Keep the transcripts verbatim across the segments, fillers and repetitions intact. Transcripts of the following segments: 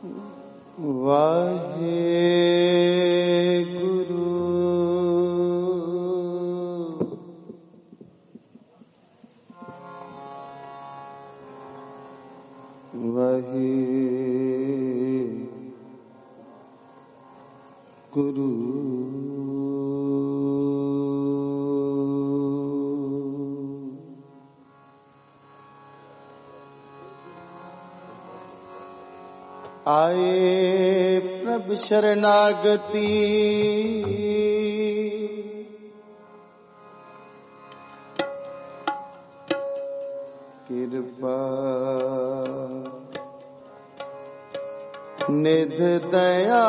वाहेगुरु वाहेगुरु आए प्रभु शरणागति कृपा निध दया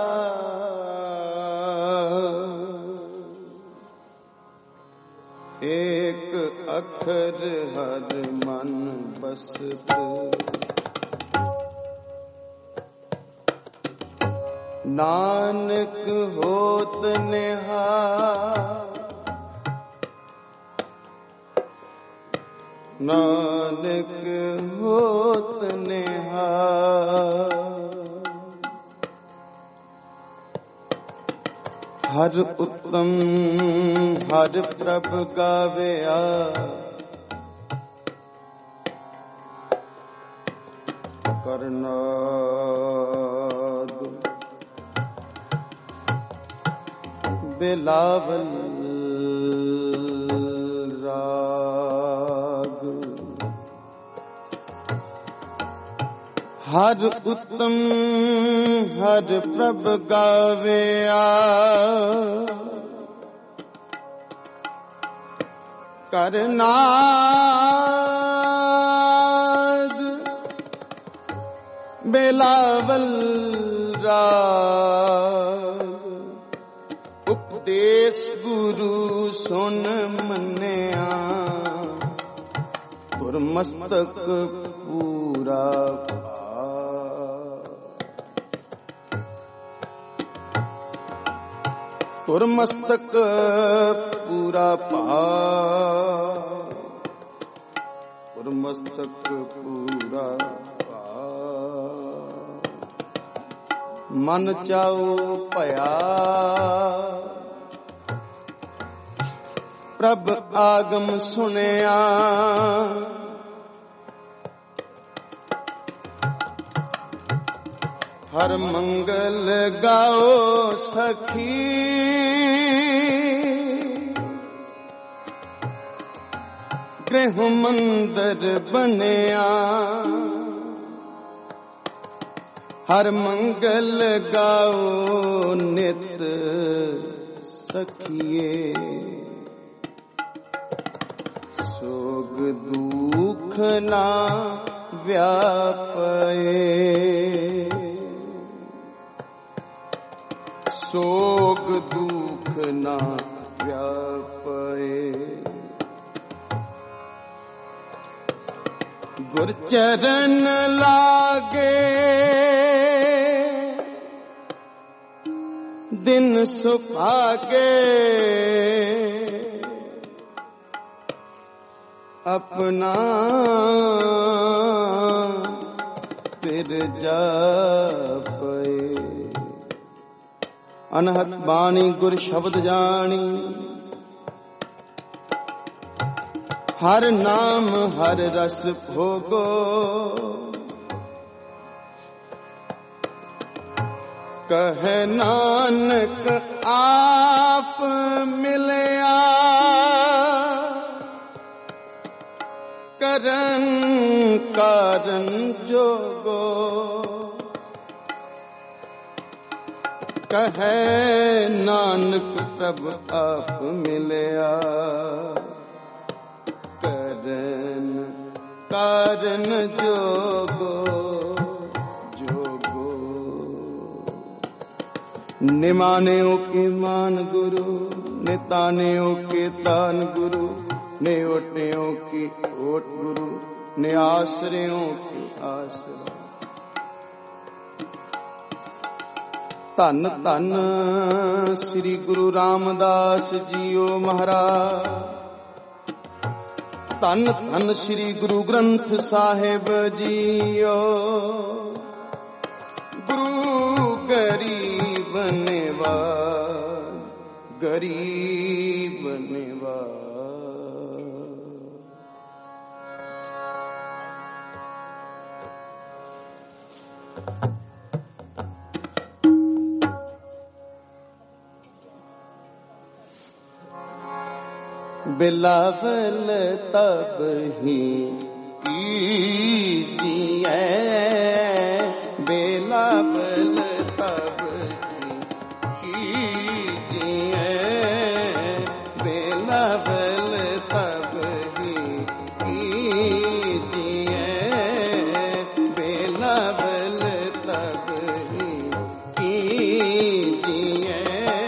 एक अखर हर मन बसत नानक होत निहाल नानक होत निहाल हर उत्तम हर प्रभ गावया करना बिलावल राग हर उत्तम हर प्रभ गावया करनाद बिलावल राग उपदेश गुरु सुन मन्या तुर मस्तक पूरा तुर मस्तक पूरा पा तुर मस्तक पूरा पा मन चाओ पया प्रभ आगम सुनिया हर मंगल गाओ सखी गृह मंदिर बनिया हर मंगल गाओ नित सखिए सोग दुख ना व्यापे सोग दुख ना व्यापे गुर चरण लागे दिन सुभागे अपना फिर जापे अनहत बाणी गुर शब्द जानी हर नाम हर रस भोगो कहे नानक आप मिलया करन कारण जोगो कहे नानक प्रभु आप मिलया करन कारण जोगो जोगो निमानेओ के मान गुरु नितानेओ के तान गुरु ने ओटेओ की ओट गुरु ने आश्रयों की आश्रय धन धन श्री गुरु रामदास जीओ महाराज धन धन श्री गुरु ग्रंथ साहिब जीओ गुरु गरीब निवाज, गरीब निवाज। बिलावल तब ही कीजिए, बिलावल तब ही कीजिए, बिलावल तब ही कीजिए, बिलावल तब ही कीजिए,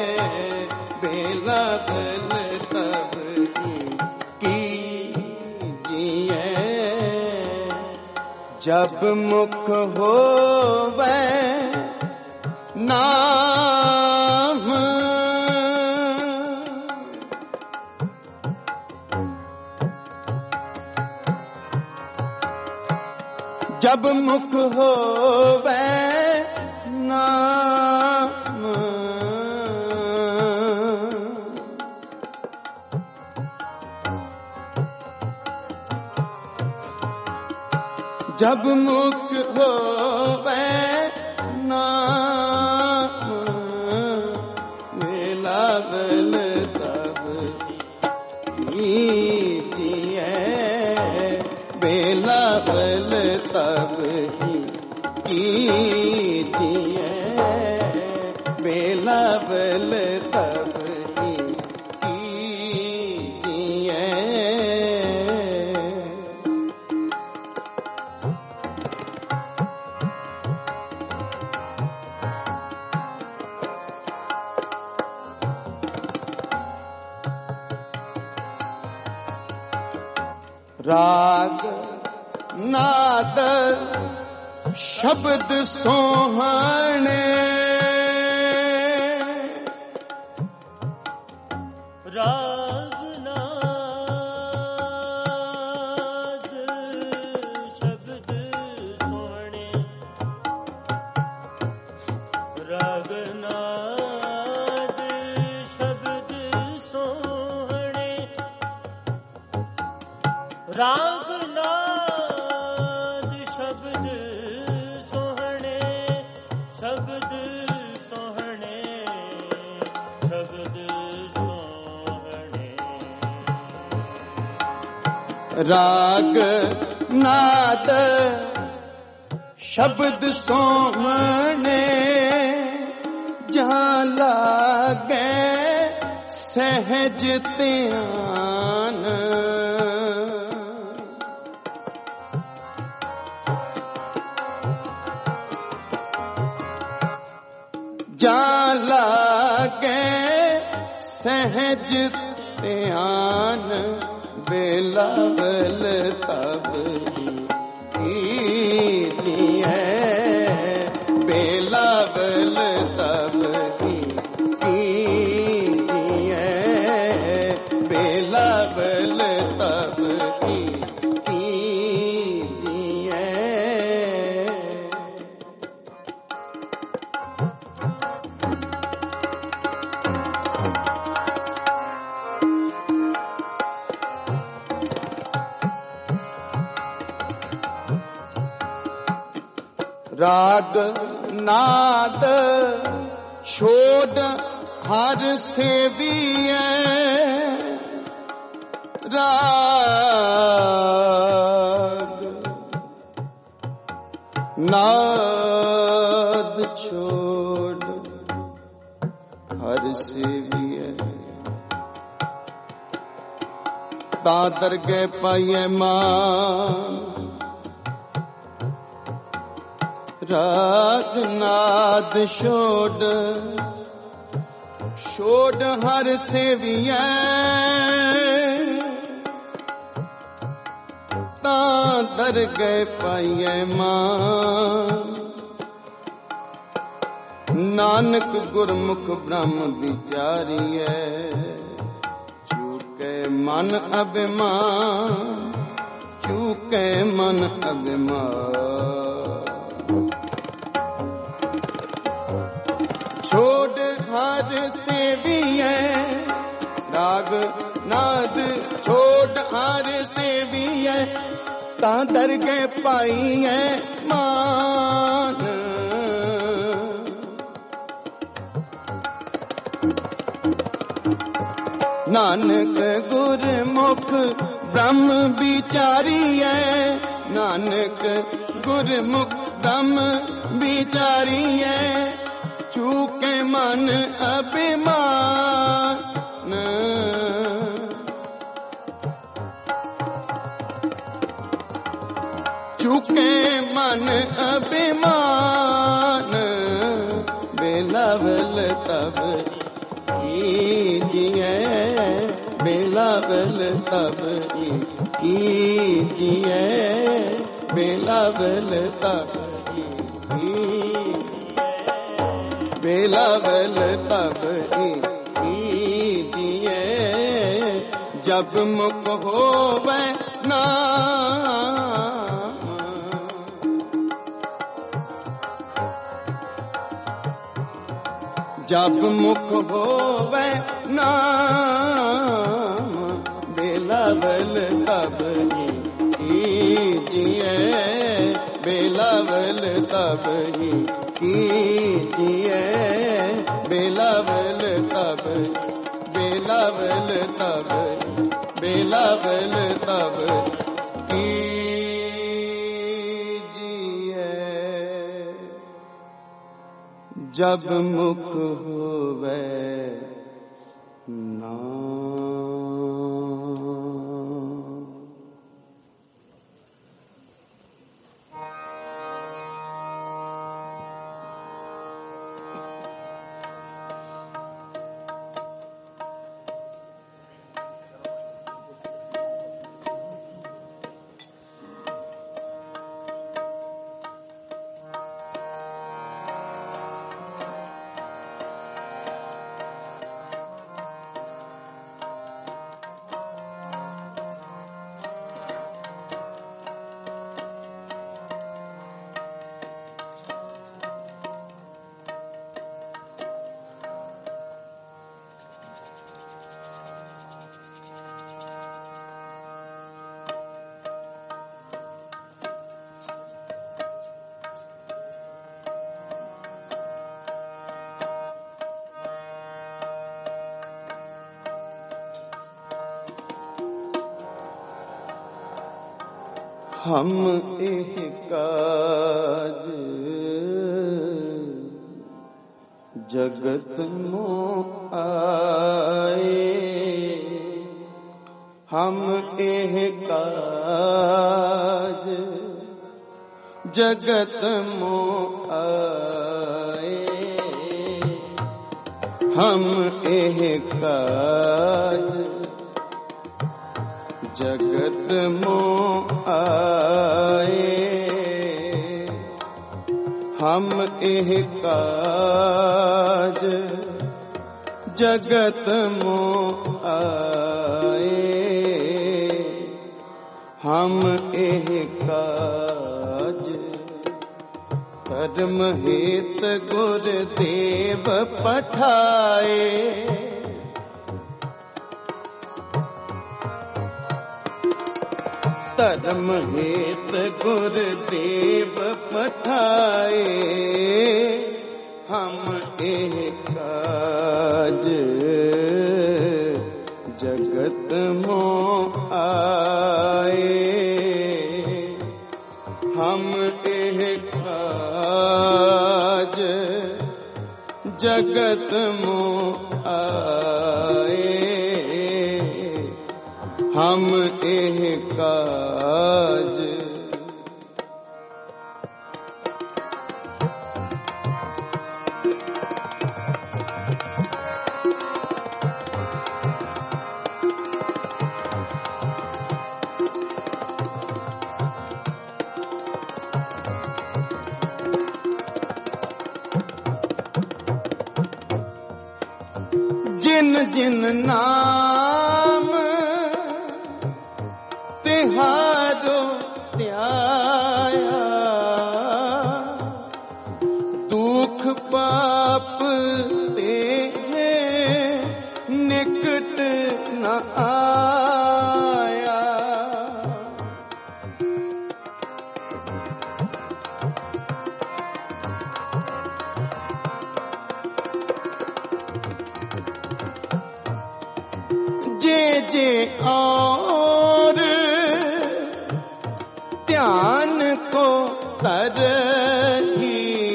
बिलावल तब जब मुख होवे नाम, जब मुख होवे नाम, जब मुख होवे नाम, बिलावल तब कीजिए, बिलावल तब ही कीजिए, बिलावल तब ही कीजिए। राग नाद शब्द सोहने, राग नाद शब्द सोहने, राग नाद शब्द सोहने, राग नाद शब्द सोहने, शब्द सोहने, शब्द सोहने। राग नाद शब्द सोहने, जहाँ लागे सहज ध्यान, जहाँ लागे सहज ध्यान, बिलावल तब ही कीजिए, बिलावल तब ही कीजिए, बिलावल तब ही कीजिए। राग नाद छोड़ हर सेविए, राग नाद छोड़ हर सेविए, तादर के पाइए मां, राग नाद छोड़ छोड़ हर सेविए, तादर गए पाइए मां। नानक गुरमुख ब्रह्म विचारिए, चूके मन अभिमान, चूके मन अभिमान। छोड़ हर सेविए राग नाद छोड़ हर सेविए तां दरगे पाइए मान नानक गुरमुख ब्रह्म विचारी है नानक गुरमुख ब्रह्म विचारी है चूके मन अभिमान चूके मन अभिमान बेलावल तब कीजिए बेलावल तब कीजिए बेलावल तब बेलावल तब कीजिए जब मुख होवे नाम जब मुख होवे नाम बेलावल तब कीजिए बेलावल तब कीजिए बेलावल तब बेलावल तब बेलावल तब जब मुख होवे नाम। हम एह काज जगत मोह आए हम एह काज जगत मोह आए हम एह काज जगत मोह आए हम एह काज जगत मोह आए हम एह काज कर्म हेत गुर देव पठाए धर्म हेत गुर देव पठाए हम एह काज जगत मोह आए हम एह काज जगत मोह आए हम एह काज जिन जिन नाम तिहारो त्याया दुख पाप ते निकट न आया। जे जे और ध्यान को तरही,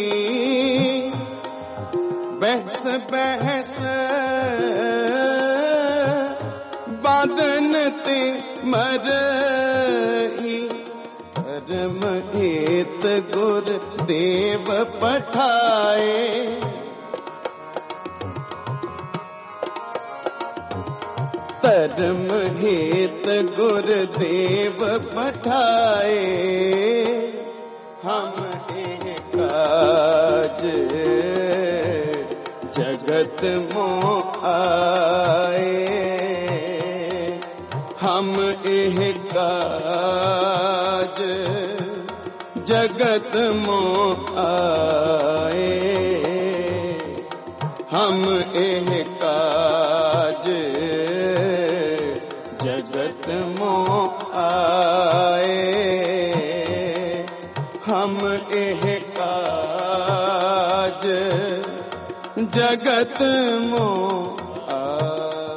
बहस बहस बादन ते मरही। धर्म हेत गुर देव पठाए, धर्म हेत गुर देव पठाए। हम एक काज जगत मोह आए, हम एह काज जगत मोह आए। हम एह काज जगत मोह आए। हम एह काज जगत मोह आए।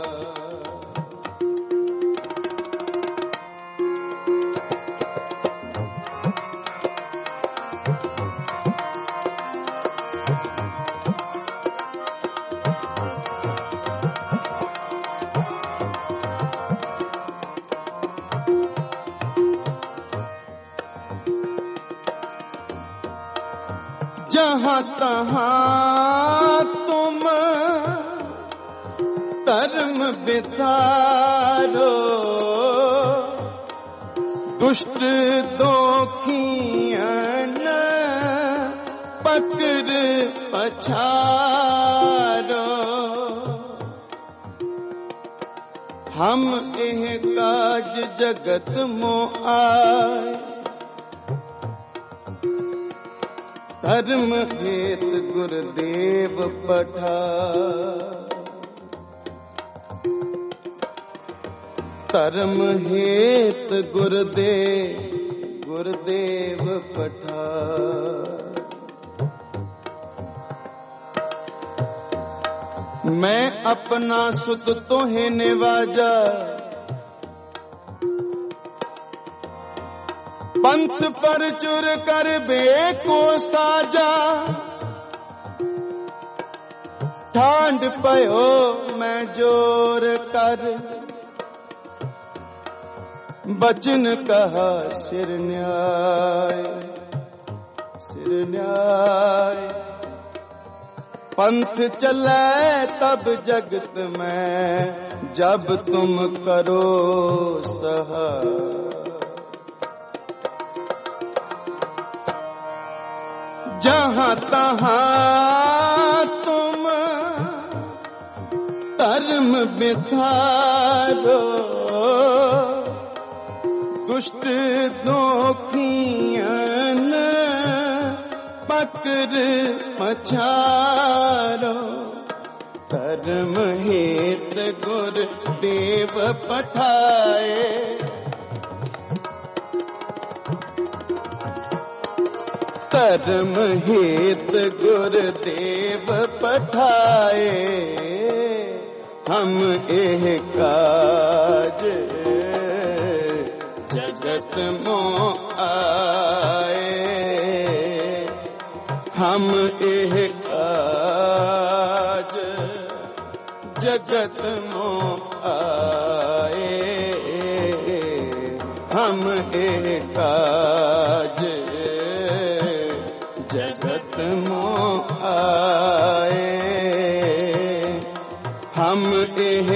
जहाँ तहाँ तुम धर्म बितारो, दुष्ट दोखियन पकड़ पछारो। हम एह काज जगत मोह आए, धर्म हेत गुरुदेव पठाए। धर्म हेत गुरुदेव गुरुदेव पठाए। मैं अपना सुत तोहे निवाजा, पंथ पर चुर कर बेको साजा। ठांड पयो मैं जोर कर, बचन कहा सिर न्याय सिर न्याय। पंथ चले तब जगत में, जब तुम करो सहाय। जहाँ तहाँ तुम धर्म बितारो, दुष्ट दोखियन पकड़ पछारो। धर्म हेत गुर देव पठाए, धर्म हेत गुरुदेव पठाए। हम एह काज जगत मोह आए। हम एह काज जगत मोह आए। हम एह काज जगत मोह आए। हम एह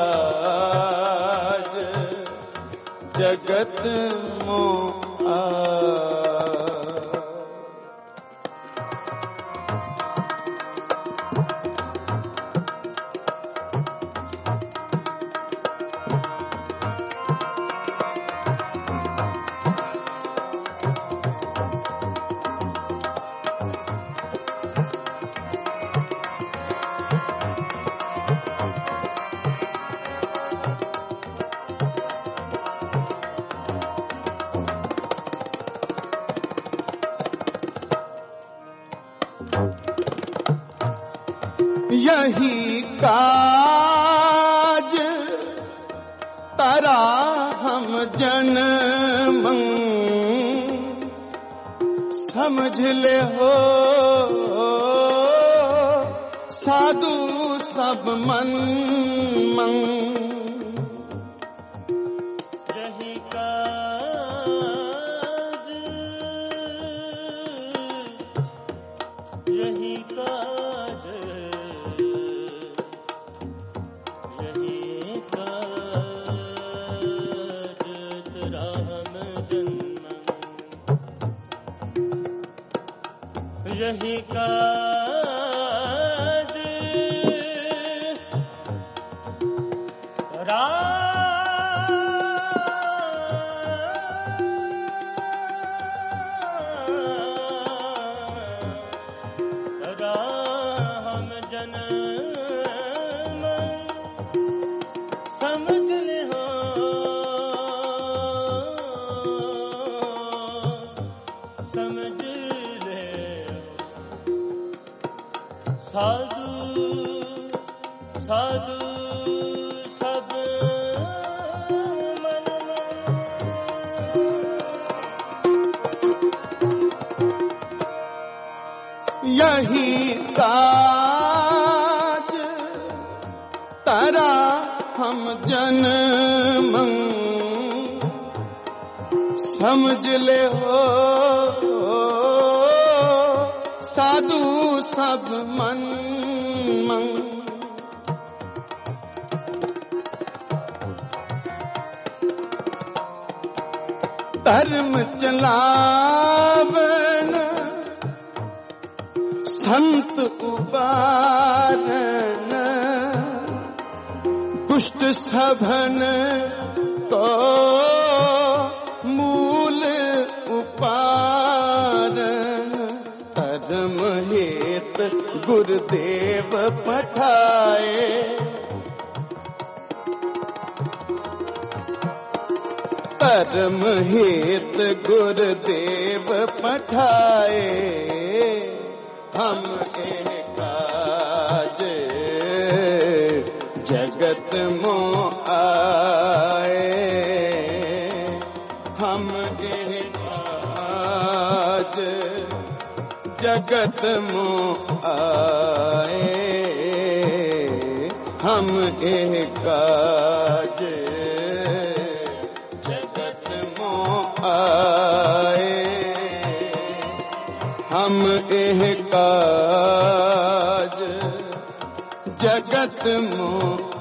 काज जगत मोह आए। यही काज तारा हम जन्म समझ ले हो साधु सब मन मन यही काज यही काज यही काज तेरा हम जन्म यही काज रा हम जन्म समझ ले हो समझ ले साधु साधु सब मन यही काज तारा हम जन्म समझ ले हो साधु सब मन मन धर्म चलावन संत उबारन दुष्ट सभन को मूल उपारन धर्म हेत गुरुदेव पठाए धर्म हेत गुरुदेव पठाए हम एक काज जगत मोह आए हम एक काज जगत मोह आए हम एक काज जगत मोह आए हम एह काज जगत मोह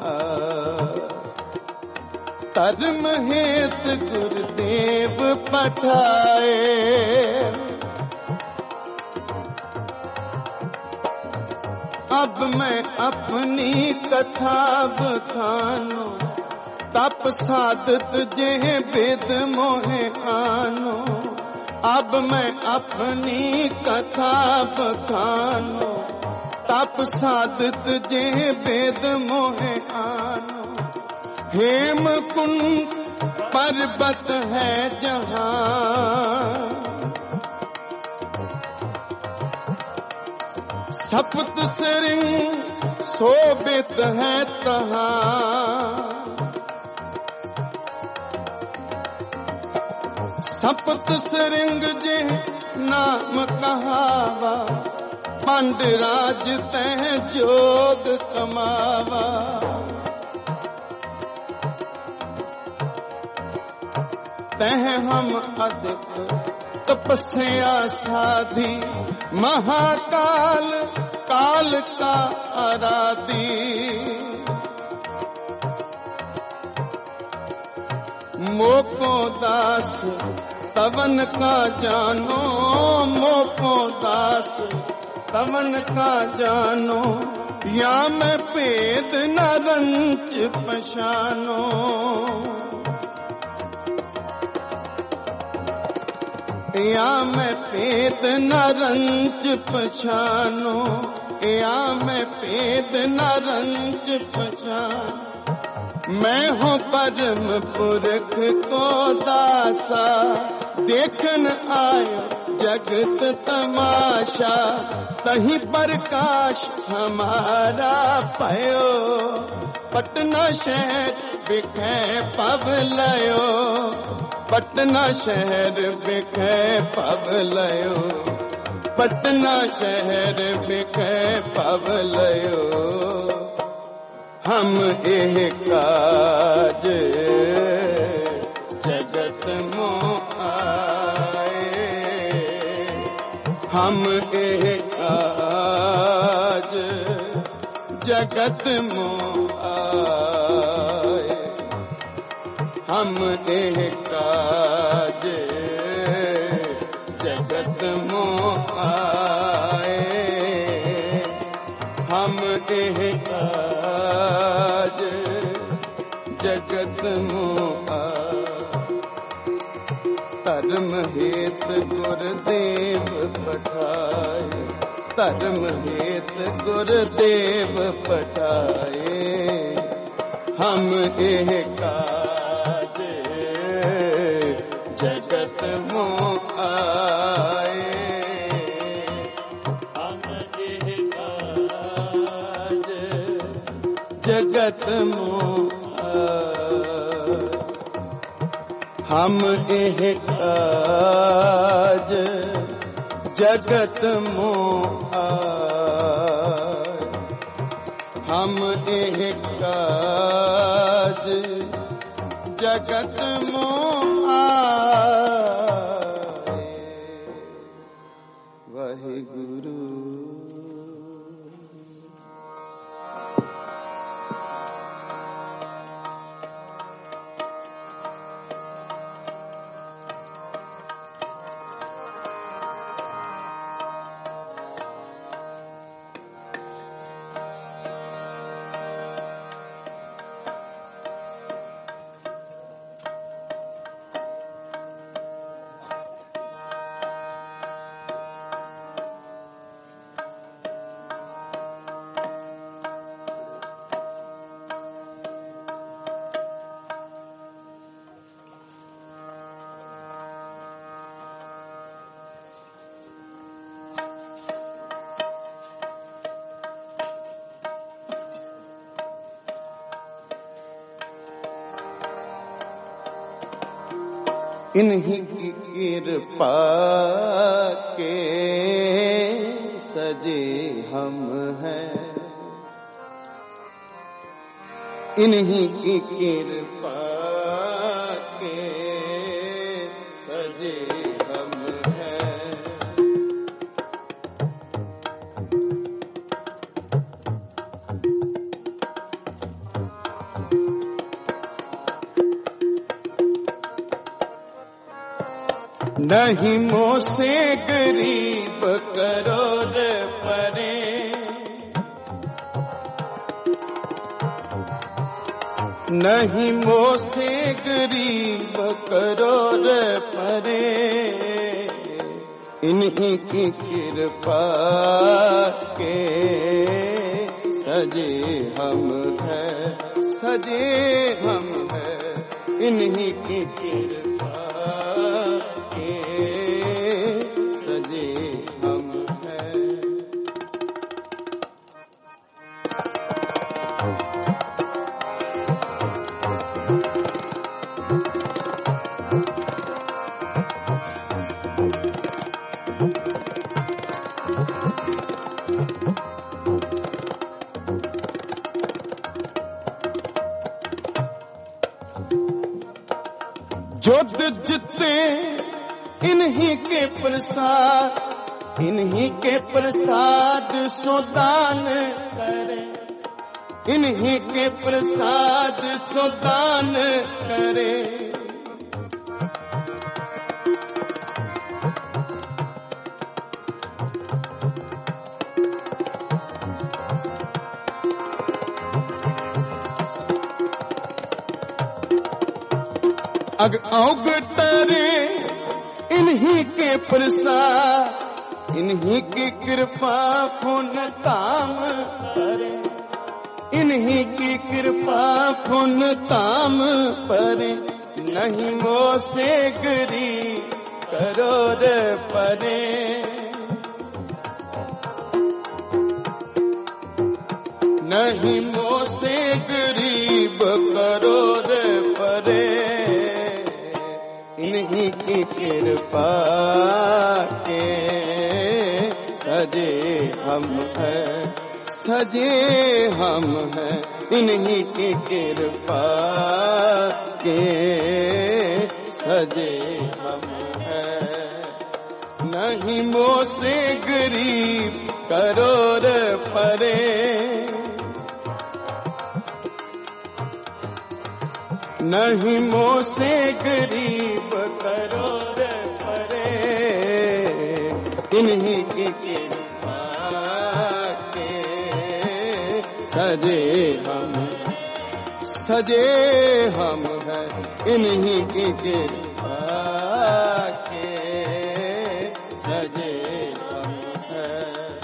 धर्म हेत गुरुदेव पठाए अब मैं अपनी कथा बखानो तप साधत जे वेद मोहे आनो अब मैं अपनी कथा बखानो तप साधत जे वेद मोहे आनो हेम कुंड पर्वत है जहां सप्त श्रृंग शोभित है तहां सप्त श्रृंग जे नाम कहावा पांडराज तह जोग कमावा तह हम अधिक तपस्या साधी महाकाल काल का आराधी मोको दास तवन का जानो मोको दास तवन का जानो या मैं पेद न रंच पहचानो या मैं पेद न रंच पहचानो या मैं पेद न रंच पहचानो मैं हूँ परम पुरख को दासा देखन आयो जगत तमाशा तही प्रकाश हमारा पयो पटना शहर बिखे पवलयो पटना शहर बिखे पवलयो पटना शहर बिखे पवलयो हम एह काज जगत मो आए हम एह काज जगत मो आए हम एह काज जगत मो आए हम एह काज जगत मो आए धर्म हेत गुरुदेव पठाए धर्म हेत गुरुदेव पठाए हम एह काज जगत मो आए हम एह काज जगत मो आए हम एह काज जगत मो आए हम एह काज जगत मो आए वाहिगुरु इन्हीं की कृपा के सजे हम हैं इन्हीं की कृपा के सजे हम हैं नहीं मोसे गरीब करोड़ परे नहीं मोसे गरीब करोड़ परे इन्हीं की कृपा के सजे हम हैं सजे हम हैं इन्हीं की कृपा सजे हम हैं जो जितने इन्हीं के प्रसाद इन्हीं के प्रसाद सुदान करे इन्हीं के प्रसाद सुदान करे अग अवगतरे इन्हीं के प्रसाद इन्हीं की कृपा पुन काम करे इन्हीं की कृपा पुन काम परे नहीं मोसे गरी करो रे परे। नहीं मोसे गरीब करो रे परे। इन्हीं की कृपा के सजे हम हैं, सजे हम हैं। इन्हीं की कृपा के सजे हम हैं। नहीं मोसे गरीब करो रे परे। नहीं मोसे गरीब करो रे परे। इन्हीं की कृपा के सजे हम, सजे हम हैं। इन्हीं की कृपा के सजे हम हैं।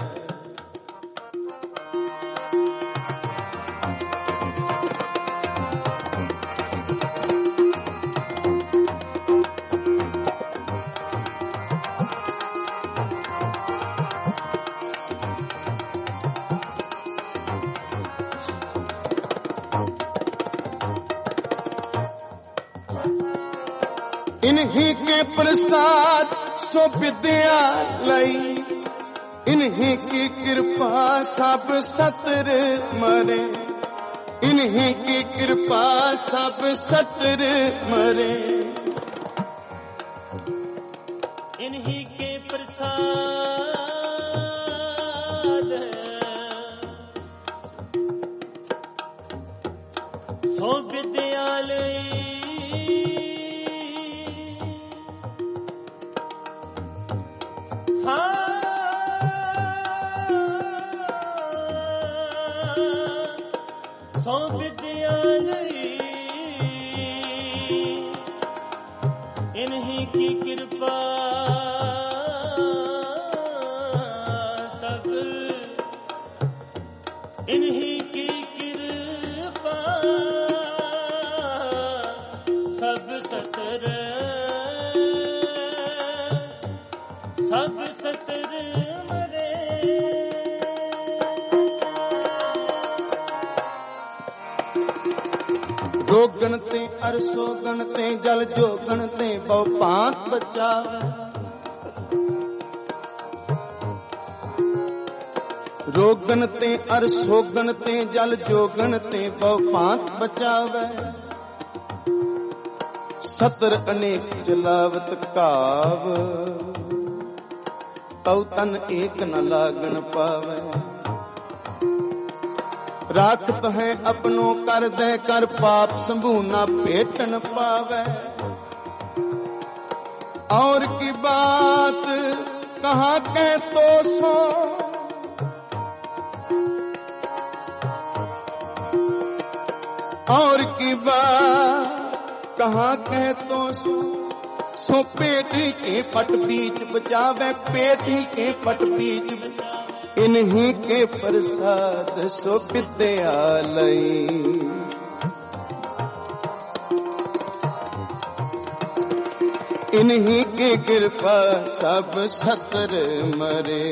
इन्हीं के प्रसाद सो विद्यालय। इन्हीं की कृपा सब सतर मरे। इन्हीं की कृपा सब सतर मरे। इन्हीं के प्रसाद सो विद्यालय। सो विद्यालय इन्हीं की कृपा सब, इन्हीं की कृपा सब सतर, सब सतर मरे। जो गणते अरसो गणते जल जो गणते बहु पांत बचावे। जो गणते अरसो गणते जल जो गणते बहु पांत बचावे। सतर अनेक जलावत काव, तौ तन एक न लागन पावे। राखत है अपनों कर दे कर पाप संभू ना पेटन पावे। और की बात कहाँ कह तो सो, और की बात कहाँ कह तो सो। सो पेट के पट बीच बचावे, पेट के पट बीच बचावे। इन्हीं के प्रसाद सो विद्यालय। इन्हीं की कृपा सब सतर मरे।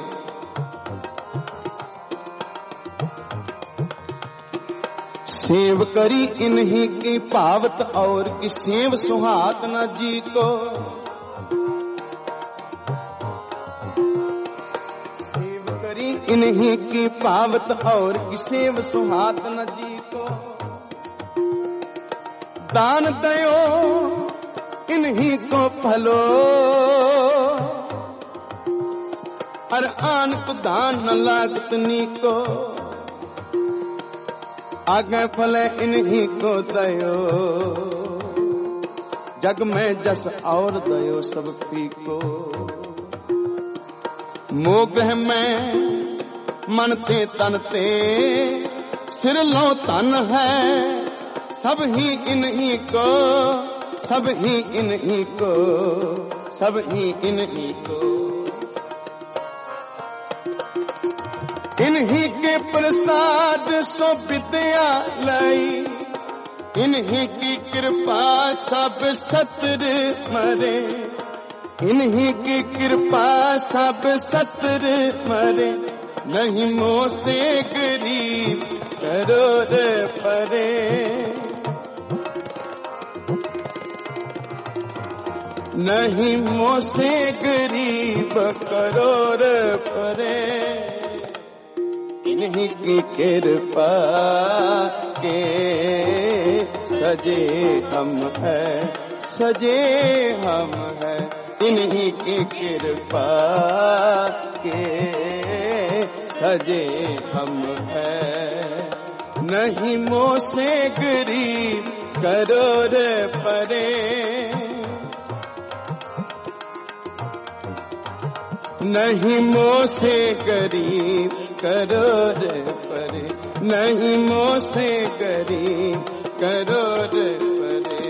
सेव करी इन्हीं की पावत और की सेव सुहात न जी को। इन्हीं की पावत और की सेव सुहात न जी को। दान दयो इन्हीं को फलो, और आन को दान न लागत नी को। आगे फले इन्हीं को दयो, जग में जस और दयो सब पी को। मोह में मनते तनते सिर लो तन है। सब ही इन्हीं को, सब ही इन्हीं को, सब ही इन्हीं को। इन्हीं के प्रसाद सो विद्यालय। इन्हीं की कृपा सब सतर मरे। इन्हीं की कृपा सब सतर मरे, नहीं मोह से गरीब करोड़ परे। नहीं मोह से गरीब करोड़ परे, इन्हीं की कृपा के सजे हम है, सजे हम है। इन्हीं की कृपा के सजे हम है, नहीं मोह से गरीब करोड़ परे। नहीं मोह से गरीब करोड़ परे, नहीं मोह से गरीब करोड़ परे।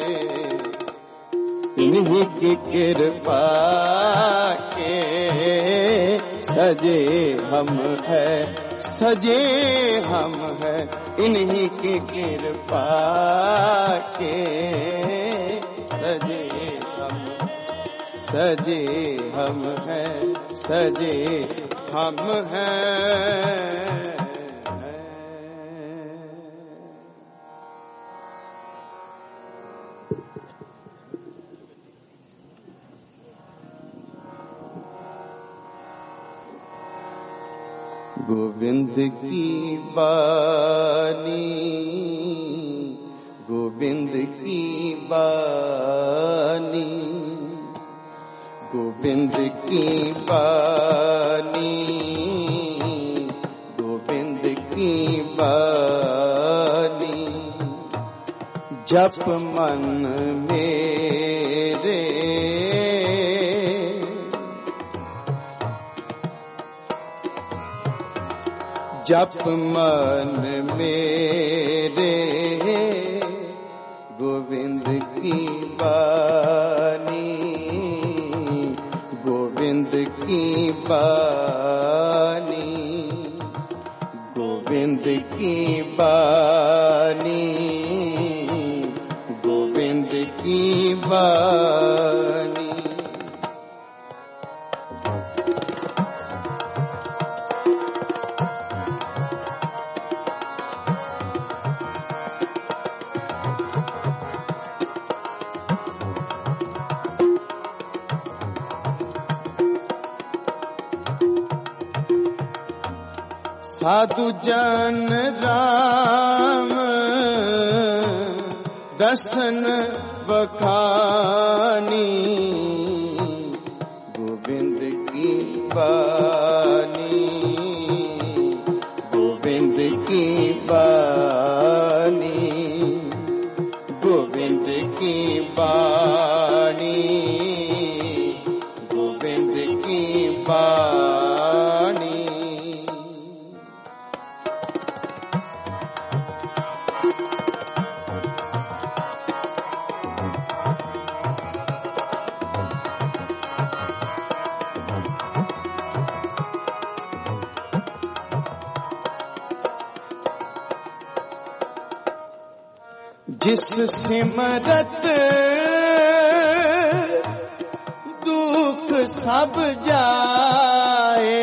इन्हीं की कृपा के सजे हम है, सजे हम है। इन्हीं की कृपा के सजे हम, सजे हम है, सजे हम हैं। गोविंद की बानी, गोविंद की बानी, गोविंद की बानी, गोविंद की बानी। जप मन मेरे, जप मन मेरे, गोविंद की बानी, गोविंद की बानी, गोविंद की बानी, गोविंद की बानी। साधु जन राम दर्शन बखानी, गोविंद की बानी, गोविंद की बानी, गोविंद की बानी, गोविंद की बानी। जिस सिमरत दुख सब जाए,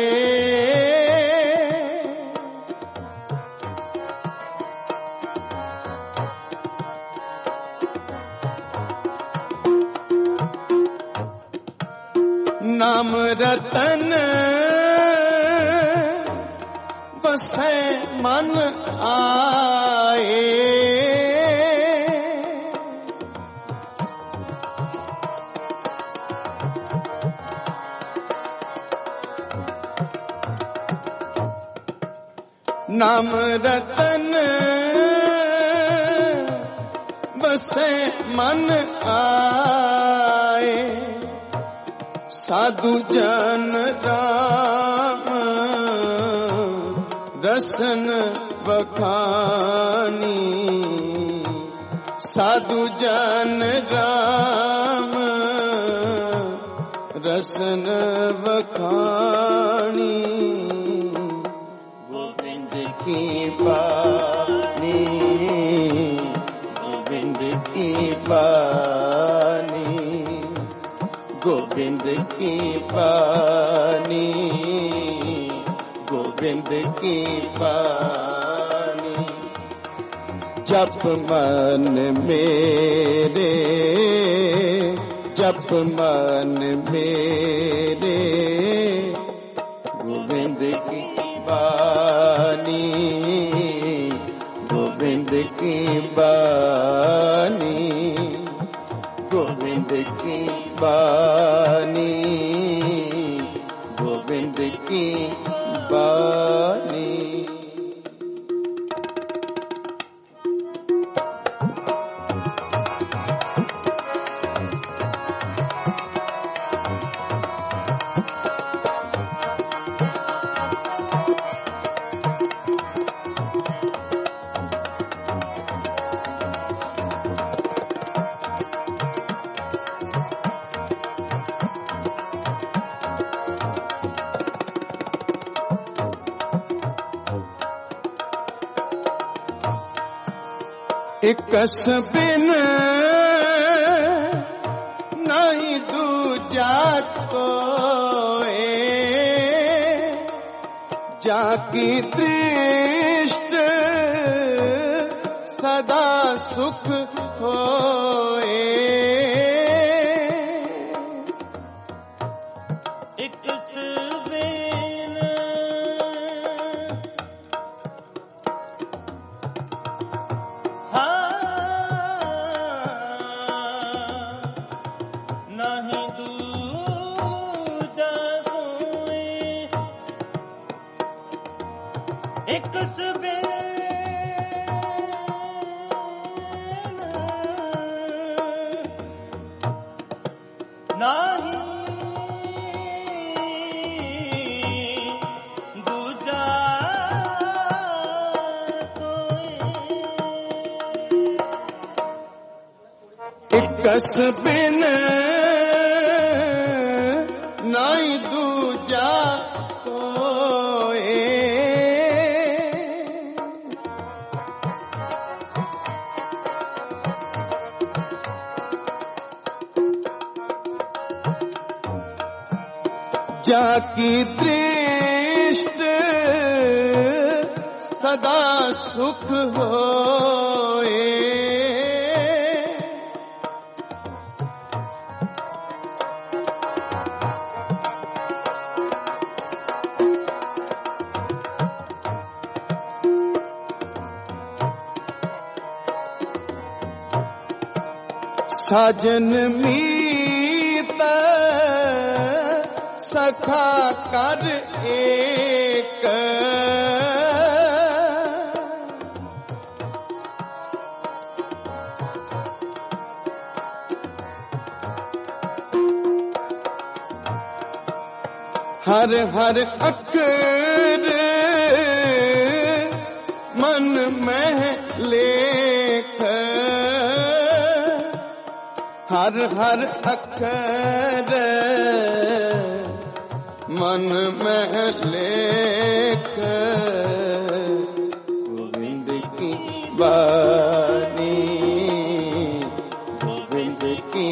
नाम रतन बसे मन आए। नाम रतन बसे मन आए, साधु जन राम दर्शन बखानी, साधु जन राम रसन बखानी। की बानी, गोविंद की बानी, गोविंद की बानी, गोविंद की बानी। जप मन मेरे, जप मन मेरे, गोविंद की बानी, गोविंद की बानी, गोविंद की बानी, गोविंद की बानी। एकस बिन नहीं दूजा कोई, जाकी दृष्टि सदा सुख होए। एकस बिन नहीं दूजा कोई, जाकी दृष्टि सदा सुख होए। साजन मीत सखा कर एक, हर हर अकर मन में लेख, हर हर अक्षर मन में लेख। गोविंद की बानी, गोविंद की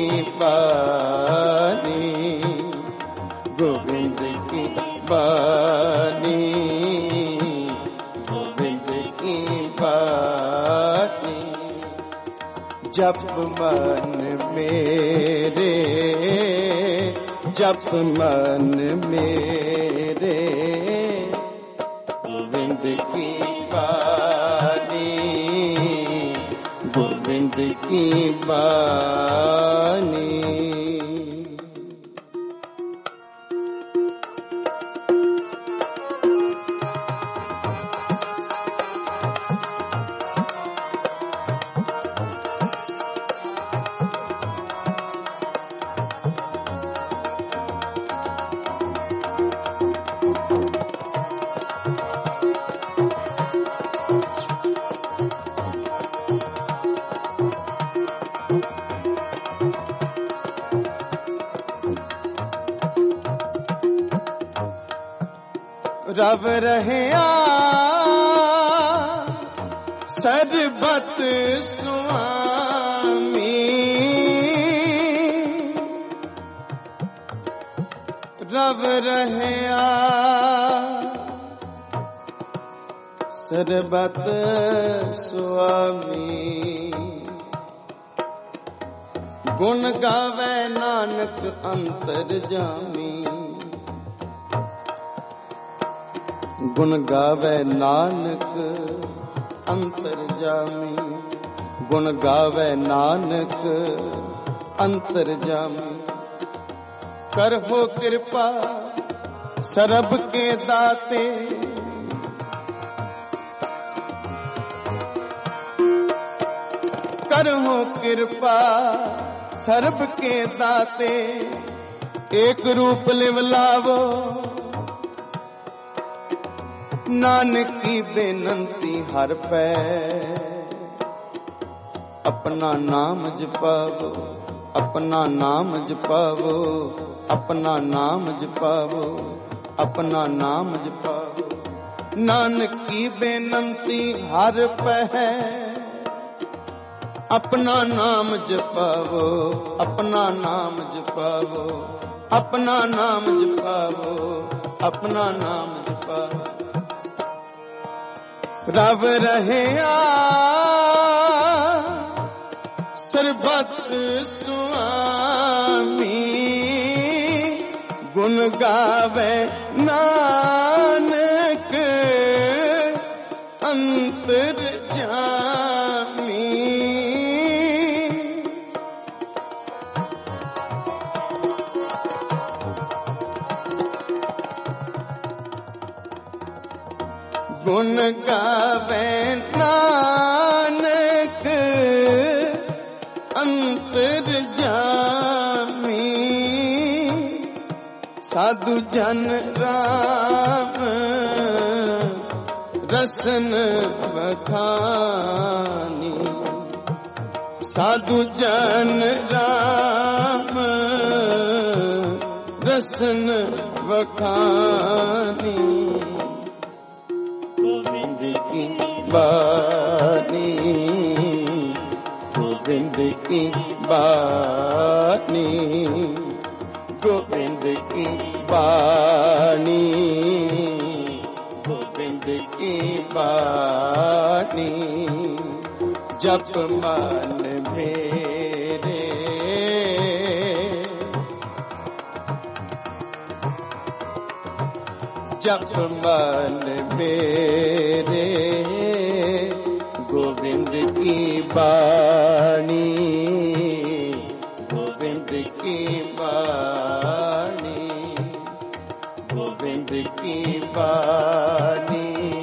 बानी, गोविंद की बानी, गोविंद की बानी। जप मन मेरे, जप मन मेरे, गोविंद की बानी, गोविंद की बानी। रव रहया सरबत स्वामी, रव रहया सरबत सुआमी। गुण गावे नानक अंतर जामी। गुण गावे नानक अंतर जामी। गुण गावे नानक अंतर जामी। करहो कृपा सरब के दाते। करहो कृपा सर्ब के दाते। एक रूप लिवलावो नानक की बेनंती हर पै। अपना नाम जपावो अपना नाम जपावो अपना नाम जपावो अपना नाम जपावो। नानक की बेनंती हर पै। अपना नाम जपावो अपना नाम जपावो अपना नाम जपावो अपना नाम जपावो। रव रहया सरबत सुआमी। गुण गावे नानक अंतर जामी। गुण गावे नानक अंतर जामी। साधु जन राम रसन बखानी। साधु जन राम रसन बखानी। गोविंद की बानी गोविंद की बानी गोविंद की बानी गोविंद की बानी। जप मन मेरे जप मन मेरे गोविंद की बानी गोविंद की बानी गोविंद की बानी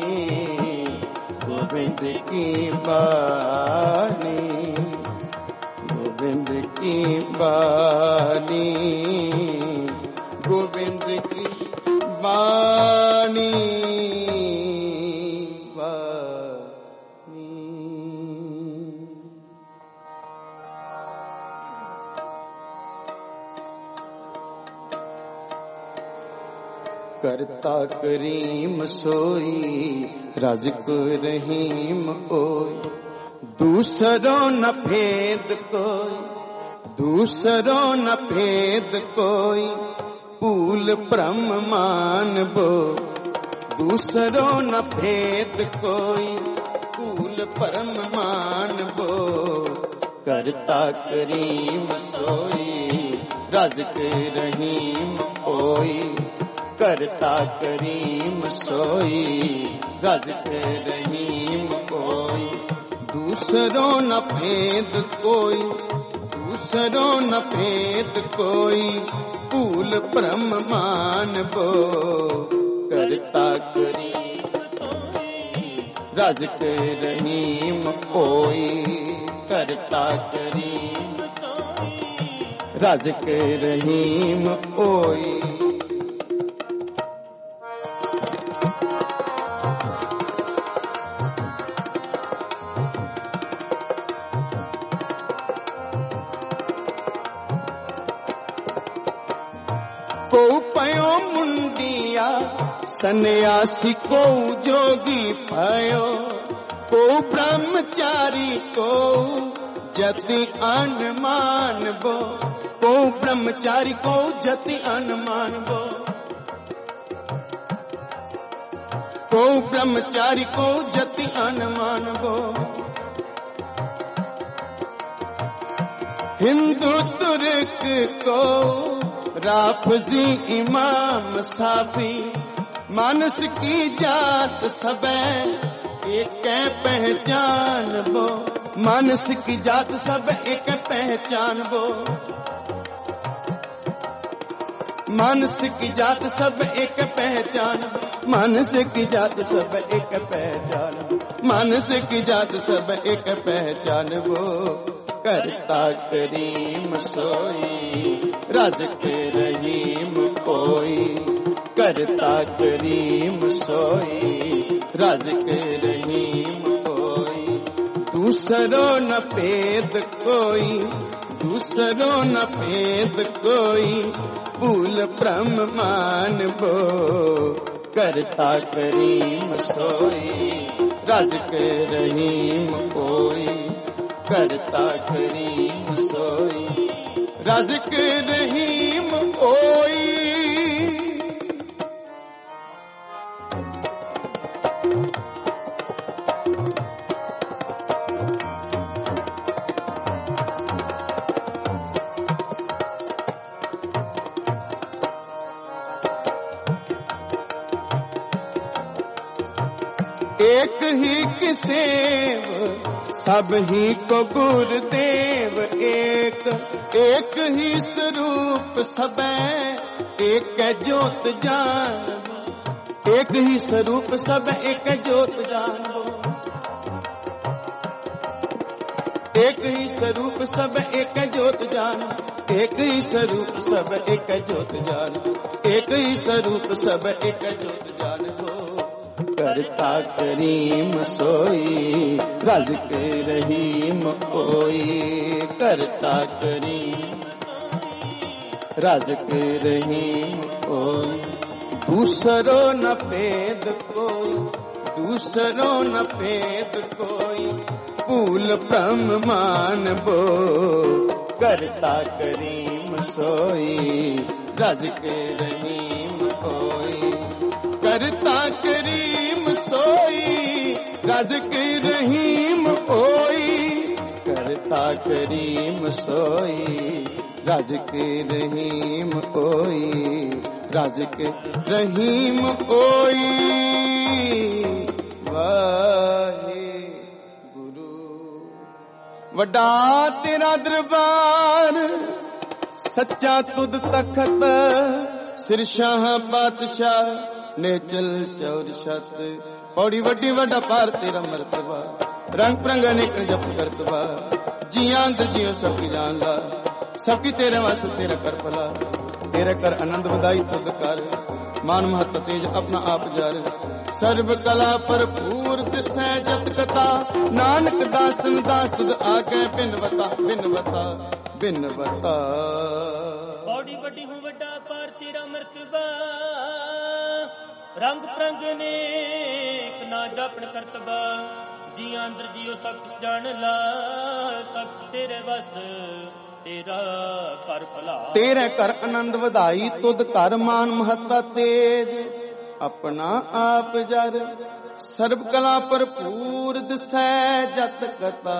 गोविंद की बानी गोविंद की बानी गोविंद की बानी करता करीम सोई राज़िक रहीम ओई। दूसरों न भेद कोई दूसरों न भेद कोई। पूल ब्रह्म मानबो दूसरों न भेद कोई। पूल ब्रह्म मानबो करता करीम सोई राज़िक रहीम ओई। करता करीम सोई राज़िक रहीम कोई। दूसरों न भेद कोई दूसरों न भेद कोई। पूल ब्रह्म मानबो करता करीम सोई राज़िक रहीम कोई। करता करीम सोई राज़िक रहीम कोई। को पयो मुंडिया सन्यासी को जोगी पयो। को ब्रह्मचारी को जति अनमान बो। को ब्रह्मचारी को जति अनमान बो। को ब्रह्मचारी को जति अनुमान वो, हिंदू तुर्क को राफजी इमाम साफी, मानस की जात सबे एक पहचान वो, मानस की जात सब एक पहचान वो, मानस की जात सब एक पहचान, मानस की जात सब एक पहचान, मानस की जात सब एक पहचान वो, करता करीम सोई राज़िक रहीम कोई, करता करीम सोई राज़िक रहीम कोई, दूसरो न पेद कोई, दूसरो न पेद कोई, भूल ब्रह्म मान वो, करता करीम सोई राज़िक रहीम कोई, करता करीम सोई राज़िक रहीम कोई। एक ही किसेव सब ही को गुरुदेव एक, एक ही स्वरूप सबे एक ज्योत जान, एक ही स्वरूप सब एक ज्योत जान, एक ही स्वरूप सब एक ज्योत जान, एक ही स्वरूप सब एक ज्योत जान, एक ही स्वरूप सब एक ज्योत जान वो, करता करीम सोई राज़िक रहीम कोई, करता करीम राज़िक रहीम कोई, दूसरो न पेद कोई, दूसरो न पेद कोई, भूल ब्रह्म मान वो, करता करीम सोई राज़िक रहीम कोई, करता करीम सोई राज़िक रहीम कोई, करता करीम सोई राज़िक रहीम कोई, राज़िक रहीम कोई। वाहे गुरु वड्डा तेरा दरबार, सच्चा तुद तखत, सिर शाह बादशाह ने चल चौर छत, पौड़ी वड्डी वड्डा पार तेरा मर्तबा, रंग प्रंग अनेक जप करतबा, जियां जियो सबकी जान ला, सबकी तेरे वास तेरा कर भला, तेरे कर आनंद बधाई तुद कर, मान महत तेज अपना आप जार, सर्व कला भरपूर दिसै जत कथा, नानक दासन दास तुद आगे बिनवता बिनवता बिनवता। बड़ी बड़ी हूँ वड्डा पार तेरा मर्तबा, रंग प्रंग नेक ना जापन करतबा, जिया अंदर जियो सब कुछ जान ला, सब कुछ तेरे बस तेरा कर भला, तेरे कर आनंद वधाई तुद कर मान महता तेज, अपना आप जर सर्व कला भरपूर दिसै जत कथा,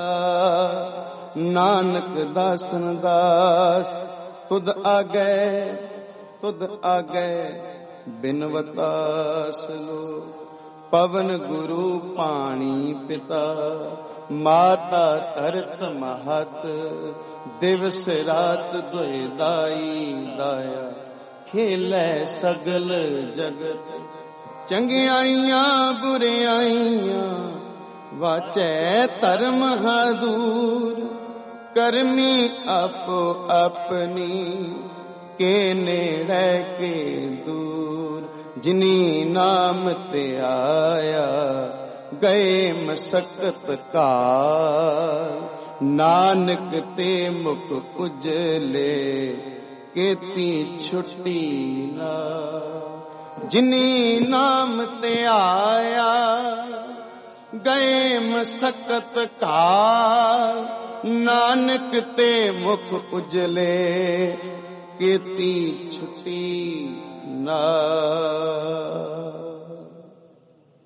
नानक दासन दास तुद आगे तुद आगे बिनवता सलो, पवन गुरु पानी पिता, माता तरत महत, दिवस रात दुहिदाई दाया, खेलै सगल जगत, चंगियाइयां बुरियाइयां वाचै धर्म हादूर, करमी आपो अपनी के नेड़े के दूर, जिनी नाम ते आया गए मशक्कत काल, नानक ते मुख उजले केती छुट्टी ना, जिनी नाम ते आया गए मशक्कत काल, नानक ते मुख उजले केती छुट्टी ना।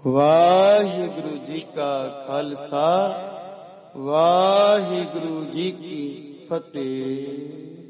ਵਾਹਿਗੁਰੂ ਜੀ ਕਾ ਖਾਲਸਾ ਵਾਹਿਗੁਰੂ ਜੀ ਕੀ ਫਤਿਹ।